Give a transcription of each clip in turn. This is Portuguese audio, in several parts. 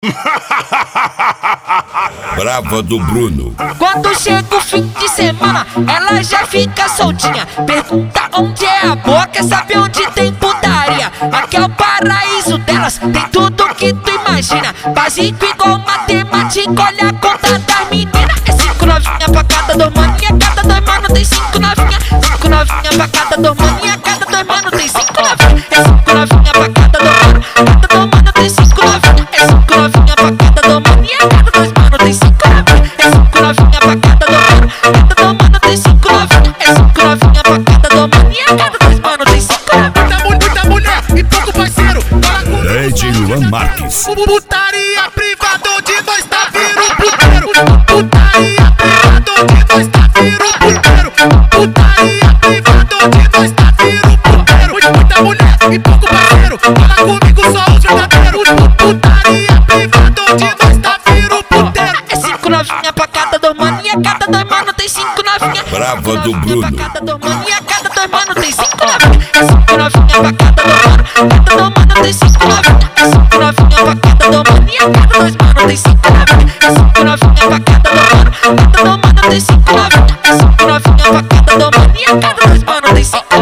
Brava do Bruno. Quando chega o fim de semana, ela já fica soltinha. Pergunta onde é a boa, quer saber onde tem putaria. Aqui é o paraíso delas, tem tudo que tu imagina. Básico igual matemática, olha a conta das meninas. É 5 novinha pra cada 2 mano, e a cada 2 mano tem 5 novinha. 5 novinha pra cada 2 mano, e a cada 2 mano tem 5 novinha. É 5 novinha pra cada 2 mano, cada 2 mano tem 5 novinha. É 5 novinha pra cada 2 mano, e a cada 2 mano tem 5 novinha. É 5 novinha pra cada 2 mano, cada 2 mano tem 5 novinha. É 5 novinha pra cada 2 mano, e a cada 2 mano tem 5 novinha. Muita mulher e pouco parceiro. Lady Luan Marques. Putaria privada onde nós tá viro puteiro. Putaria privada onde nós tá viro puteiro. Putaria privada onde nós tá viro puteiro. Muita mulher e pouco parceiro. Fala comigo só os verdadeiros. Putaria privada onde nós tá viro puteiro. É 5 novinha pra cada 2 mano, e a cada 2 mano tem 5 novinha. Brava do Bruno. Pra cada 2 mano, e a cada 2 mano tem 5 novinha. É 5 novinha pra cada 2 mano, cada 2 mano tem 5 novinha. É 5 novinha pra cada 2 mano, e a cada 2 mano tem 5 novinha. É 5 novinha pra cada 2 mano, cada 2 mano tem 5 novinha. É 5 novinha pra cada 2 mano, e a cada 2 mano tem 5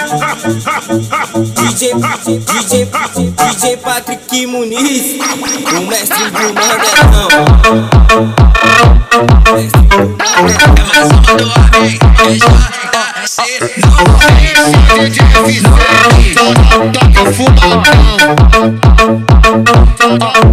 novinha. DJ Patrick Muniz, o mestre do Mandelão. É mais uma do homem, não DJ Vicente, toca fumadão.